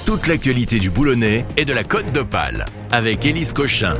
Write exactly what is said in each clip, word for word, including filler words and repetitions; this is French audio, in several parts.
Toute l'actualité du Boulonnais et de la Côte d'Opale avec Élise Cochin.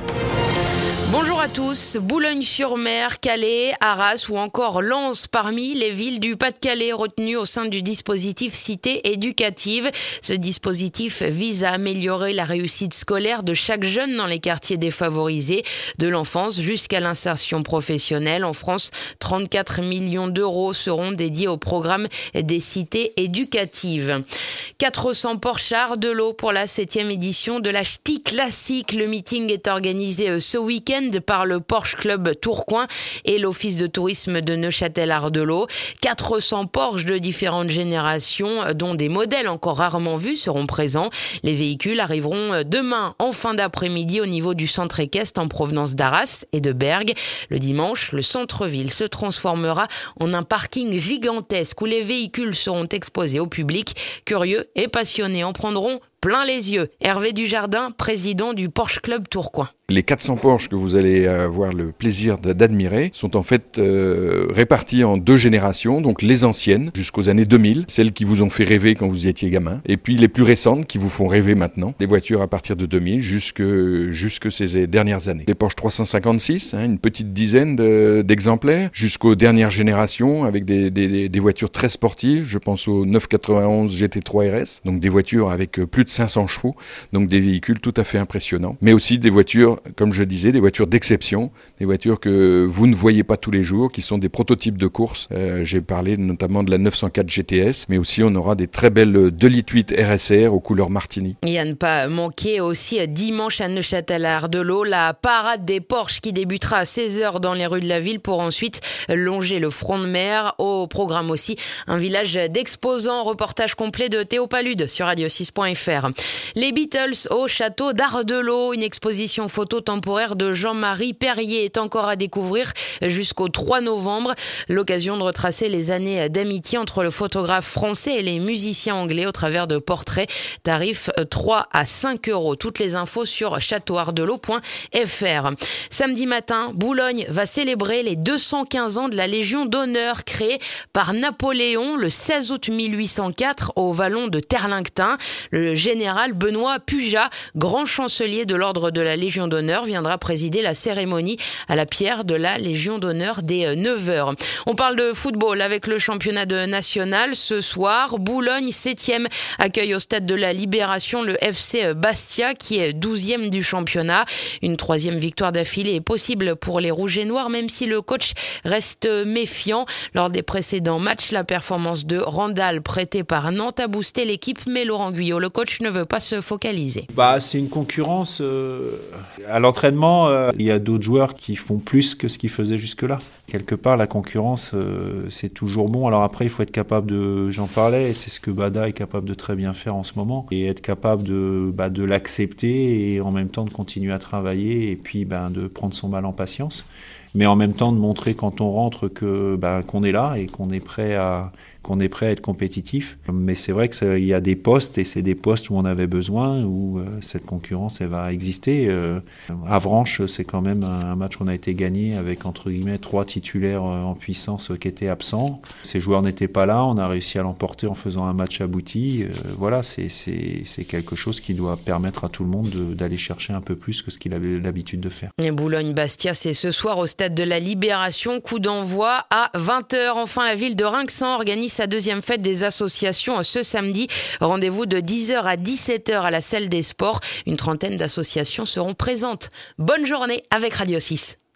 Bonjour à tous. Boulogne-sur-Mer, Calais, Arras ou encore Lens parmi les villes du Pas-de-Calais retenues au sein du dispositif Cité éducative. Ce dispositif vise à améliorer la réussite scolaire de chaque jeune dans les quartiers défavorisés, de l'enfance jusqu'à l'insertion professionnelle. En France, trente-quatre millions d'euros seront dédiés au programme des cités éducatives. quatre cents Porchards de l'eau pour la septième édition de la Ch'ti Classique. Le meeting est organisé ce week-end par le Porsche Club Tourcoing et l'Office de tourisme de Neuchâtel-Ardelot. quatre cents Porsche de différentes générations, dont des modèles encore rarement vus, seront présents. Les véhicules arriveront demain en fin d'après-midi au niveau du centre équestre en provenance d'Arras et de Bergues. Le dimanche, le centre-ville se transformera en un parking gigantesque où les véhicules seront exposés au public. Curieux et passionnés en prendront plein les yeux. Hervé Dujardin, président du Porsche Club Tourcoing. Les quatre cents Porsche que vous allez avoir le plaisir d'admirer sont en fait euh, répartis en deux générations, donc les anciennes jusqu'aux années deux mille, celles qui vous ont fait rêver quand vous étiez gamin, et puis les plus récentes qui vous font rêver maintenant, des voitures à partir de deux mille jusque, jusque ces dernières années. Les Porsche trois cent cinquante-six, hein, une petite dizaine de, d'exemplaires, jusqu'aux dernières générations avec des, des, des voitures très sportives, je pense au neuf cent quatre-vingt-onze G T trois R S, donc des voitures avec plus de cinq cents chevaux, donc des véhicules tout à fait impressionnants, mais aussi des voitures, comme je disais, des voitures d'exception, des voitures que vous ne voyez pas tous les jours, qui sont des prototypes de course. Euh, j'ai parlé notamment de la neuf cent quatre G T S, mais aussi on aura des très belles deux litres huit R S R aux couleurs Martini. Et à ne pas manquer aussi dimanche à Neuchâtel-Ardelot, la parade des Porsche qui débutera à seize heures dans les rues de la ville pour ensuite longer le front de mer. Au programme aussi, un village d'exposants. Reportage complet de Théo Palude sur radio six point f r. Les Beatles au château d'Ardelot, une exposition photo temporaire de Jean-Marie Perrier est encore à découvrir jusqu'au trois novembre. L'occasion de retracer les années d'amitié entre le photographe français et les musiciens anglais au travers de portraits. Tarif trois à cinq euros. Toutes les infos sur château ardelot point f r. Samedi matin, Boulogne va célébrer les deux cent quinze ans de la Légion d'honneur créée par Napoléon le seize août mille huit cent quatre au vallon de Terlington. Le général Benoît Pujas, grand chancelier de l'ordre de la Légion d'honneur, viendra présider la cérémonie à la pierre de la Légion d'honneur dès neuf heures. On parle de football avec le championnat de national. Ce soir, Boulogne septième accueille au stade de la Libération le F C Bastia qui est douzième du championnat. Une troisième victoire d'affilée est possible pour les Rouges et Noirs, même si le coach reste méfiant. Lors des précédents matchs, la performance de Randall prêtée par Nantes a boosté l'équipe, mais Laurent Guyot, le coach, ne veut pas se focaliser. Bah, c'est une concurrence. Euh, à l'entraînement, euh, il y a d'autres joueurs qui font plus que ce qu'ils faisaient jusque-là. Quelque part, la concurrence, euh, c'est toujours bon. Alors après, il faut être capable de... J'en parlais, et c'est ce que Bada est capable de très bien faire en ce moment. Et être capable de, bah, de l'accepter et en même temps de continuer à travailler et puis bah, de prendre son mal en patience. Mais en même temps de montrer quand on rentre que, bah, qu'on est là et qu'on est prêt à... qu'on est prêt à être compétitif. Mais c'est vrai qu'il y a des postes, et c'est des postes où on avait besoin, où euh, cette concurrence elle va exister. Euh, Avranches, c'est quand même un, un match qu'on a été gagné avec, entre guillemets, trois titulaires euh, en puissance euh, qui étaient absents. Ces joueurs n'étaient pas là, on a réussi à l'emporter en faisant un match abouti. Euh, voilà, c'est, c'est, c'est quelque chose qui doit permettre à tout le monde de, d'aller chercher un peu plus que ce qu'il avait l'habitude de faire. Et Boulogne-Bastia, c'est ce soir au stade de la Libération. Coup d'envoi à vingt heures. Enfin, la ville de Rinxan organise sa deuxième fête des associations ce samedi. Rendez-vous de dix heures à dix-sept heures à la salle des sports. Une trentaine d'associations seront présentes. Bonne journée avec Radio six.